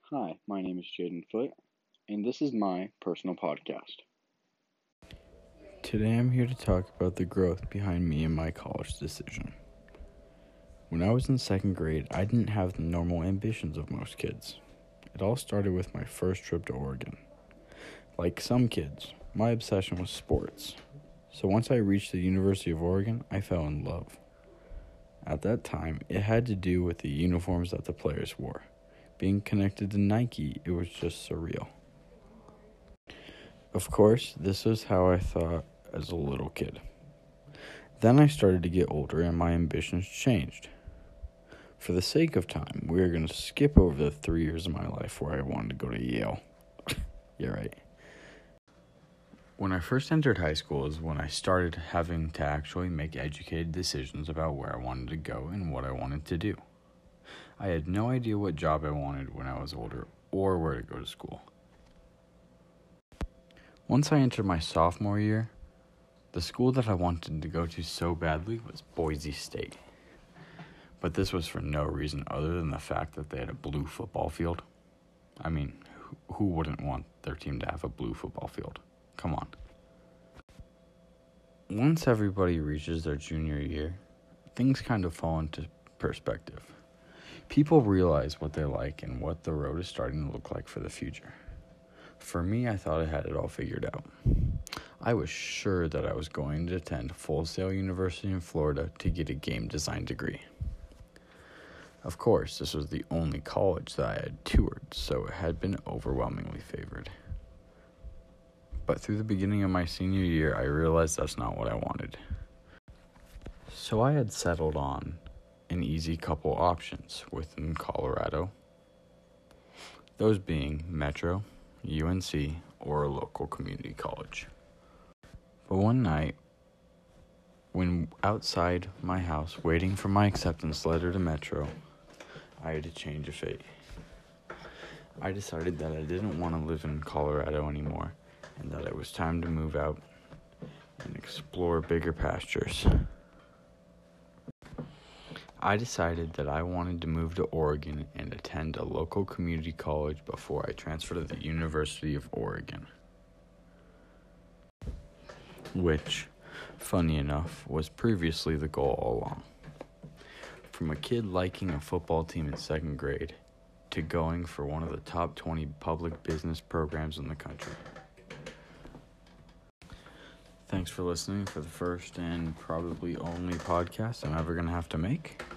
Hi, my name is Jaden Foote, and this is my personal podcast. Today I'm here to talk about the growth behind me and my college decision. When I was in second grade, I didn't have the normal ambitions of most kids. It all started with my first trip to Oregon. Like some kids, my obsession was sports. So once I reached the University of Oregon, I fell in love. At that time, it had to do with the uniforms that the players wore. Being connected to Nike, it was just surreal. Of course, this was how I thought as a little kid. Then I started to get older and my ambitions changed. For the sake of time, we are going to skip over the 3 years of my life where I wanted to go to Yale. You're right. When I first entered high school is when I started having to actually make educated decisions about where I wanted to go and what I wanted to do. I had no idea what job I wanted when I was older or where to go to school. Once I entered my sophomore year, the school that I wanted to go to so badly was Boise State. But this was for no reason other than the fact that they had a blue football field. I mean, who wouldn't want their team to have a blue football field? Come on. Once everybody reaches their junior year, things kind of fall into perspective. People realize what they like and what the road is starting to look like for the future. For me, I thought I had it all figured out. I was sure that I was going to attend Full Sail University in Florida to get a game design degree. Of course, this was the only college that I had toured, so it had been overwhelmingly favored. But through the beginning of my senior year, I realized that's not what I wanted. So I had settled on an easy couple options within Colorado, those being Metro, UNC, or a local community college. But one night, when outside my house waiting for my acceptance letter to Metro, I had a change of fate. I decided that I didn't want to live in Colorado anymore and that it was time to move out and explore bigger pastures. I decided that I wanted to move to Oregon and attend a local community college before I transferred to the University of Oregon, which, funny enough, was previously the goal all along. From a kid liking a football team in second grade to going for one of the top 20 public business programs in the country. Thanks for listening for the first and probably only podcast I'm ever going to have to make.